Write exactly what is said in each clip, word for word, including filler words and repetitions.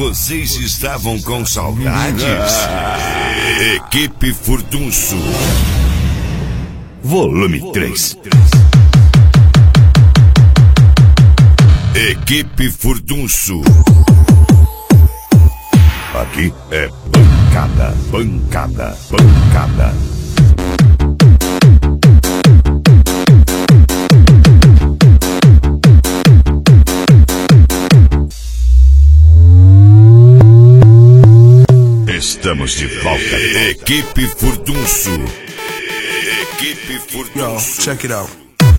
vocês estavam com saudades? Equipe Furdunço, volume três. Equipe Furdunço. Aqui é pancada, pancada, pancada. Estamos de volta. Equipe Furdunço. Equipe Furdunço. Yo, check it out.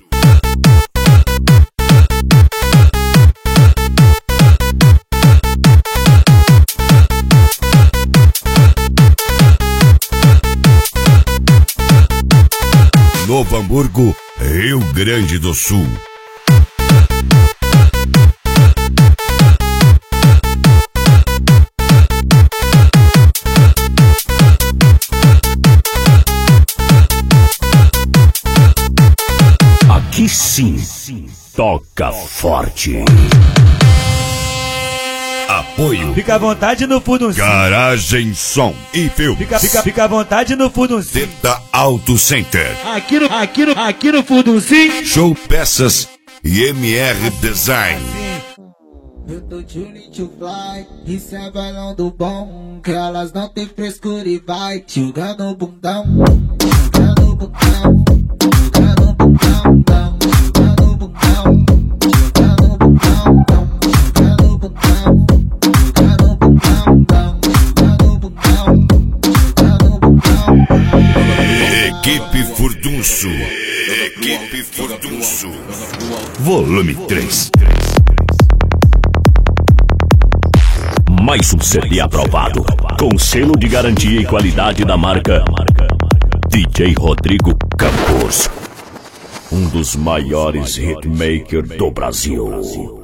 Novo Hamburgo, Rio Grande do Sul. Aqui sim, toca forte. Apoio. Fica à vontade no Furduncinho. Garagem Som e Filmes. Fica, fica, fica à vontade no Furduncinho. Teta Auto Center. Aqui no, aqui no, aqui no Furduncinho. Show Peças e M R Design. Eu tô tuning to fly, isso é balão do bom, que elas não tem frescura e vai jogando o bundão, jogando o bundão, jogando o bundão, jogando o bundão, jogando o bundão, jogando o bundão, jogando o bundão, jogando o bundão, jogando o bundão. Equipe Furdunço. Equipe Furdunço. Volume três. Mais um C D aprovado, com selo de garantia e qualidade da marca D J Rodrigo Campos, um dos maiores hitmakers do Brasil.